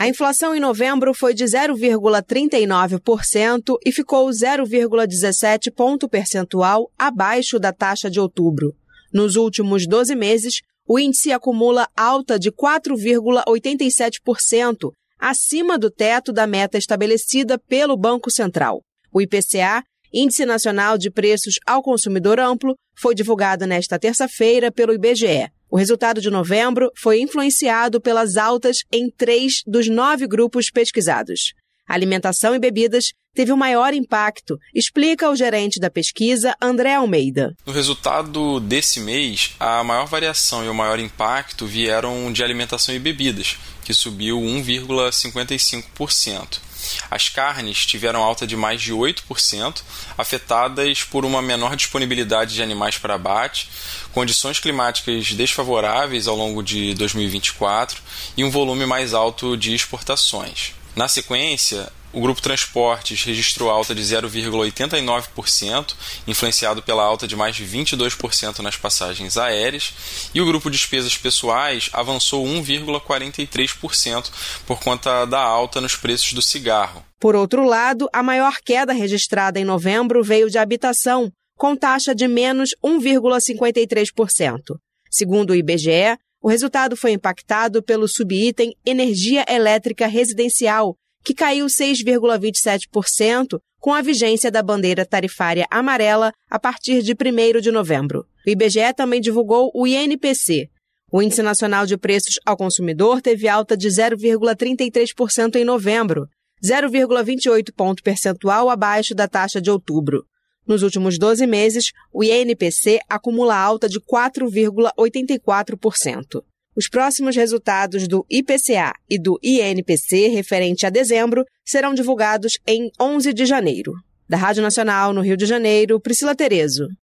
A inflação em novembro foi de 0,39% e ficou 0,17 ponto percentual abaixo da taxa de outubro. Nos últimos 12 meses, o índice acumula alta de 4,87%, acima do teto da meta estabelecida pelo Banco Central. O IPCA, Índice Nacional de Preços ao Consumidor Amplo, foi divulgado nesta terça-feira pelo IBGE. O resultado de novembro foi influenciado pelas altas em 3 dos 9 grupos pesquisados. Alimentação e bebidas teve o maior impacto, explica o gerente da pesquisa, André Almeida. No resultado desse mês, a maior variação e o maior impacto vieram de alimentação e bebidas, que subiu 1,55%. As carnes tiveram alta de mais de 8%, afetadas por uma menor disponibilidade de animais para abate, condições climáticas desfavoráveis ao longo de 2024 e um volume mais alto de exportações. Na sequência, o grupo Transportes registrou alta de 0,89%, influenciado pela alta de mais de 22% nas passagens aéreas, e o grupo Despesas Pessoais avançou 1,43% por conta da alta nos preços do cigarro. Por outro lado, a maior queda registrada em novembro veio de habitação, com taxa de menos 1,53%. Segundo o IBGE, o resultado foi impactado pelo subitem Energia Elétrica Residencial, que caiu 6,27% com a vigência da bandeira tarifária amarela a partir de 1º de novembro. O IBGE também divulgou o INPC. O Índice Nacional de Preços ao Consumidor teve alta de 0,33% em novembro, 0,28 ponto percentual abaixo da taxa de outubro. Nos últimos 12 meses, o INPC acumula alta de 4,84%. Os próximos resultados do IPCA e do INPC referente a dezembro serão divulgados em 11 de janeiro. Da Rádio Nacional, no Rio de Janeiro, Priscila Terezo.